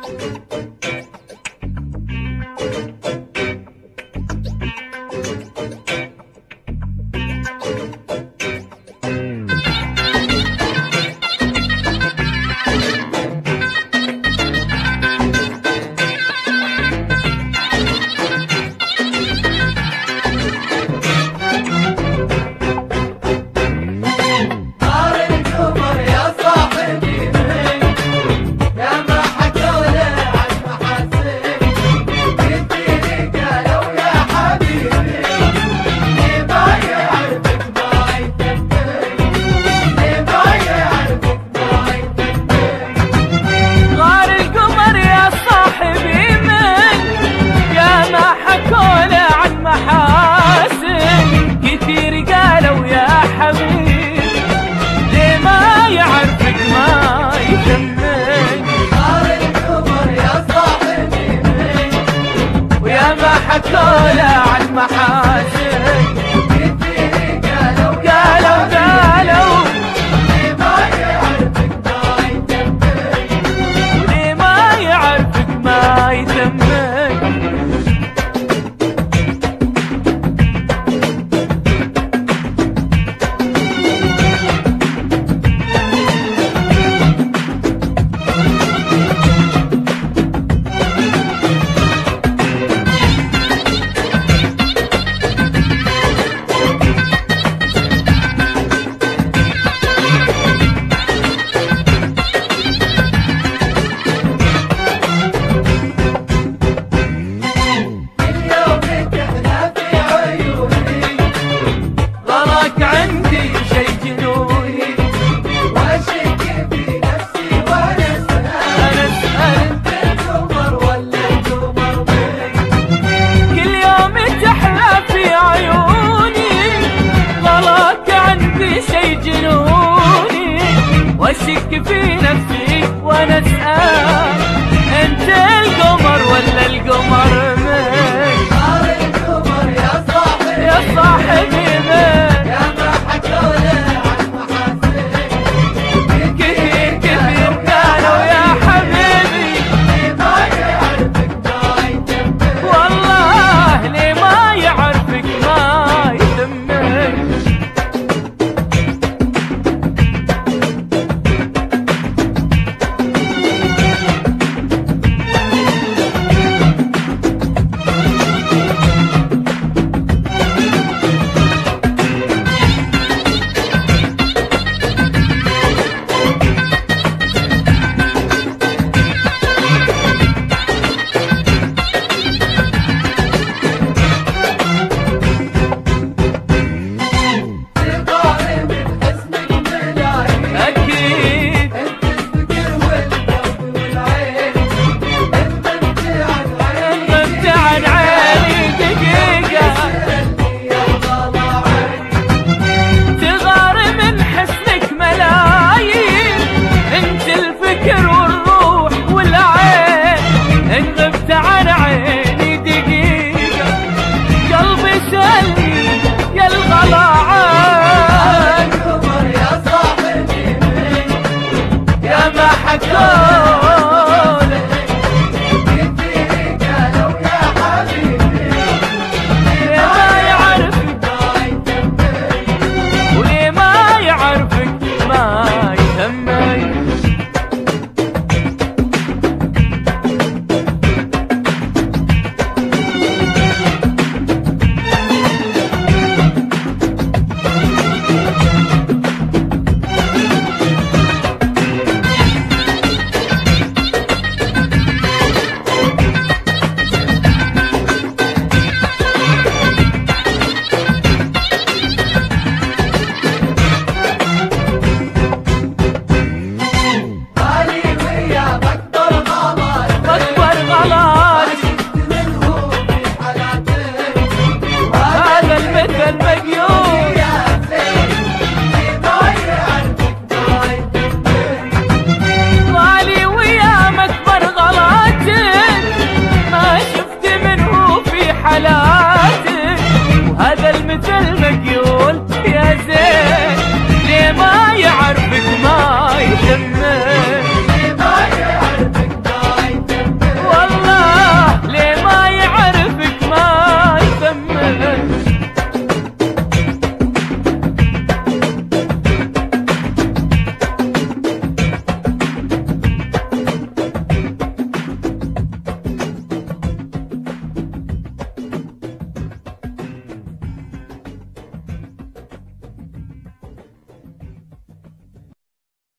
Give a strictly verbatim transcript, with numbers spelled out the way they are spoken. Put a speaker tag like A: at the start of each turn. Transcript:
A: حكونا عن محاسن كتير قالوا قالوا قالوا ليه ما يعرفك ما يتمك وليه ما يعرفك ما يتمك واشك في نفسي وانا اسال انت القمر ولا القمر من صار القمر يا صاحبي يا صاحبي من يا ما حكونا عن محاسن كثير كثير قالوا يا حبيبي ليه ما يعرفك ما يتمك والله ليه ما يعرفك ما يتمك مني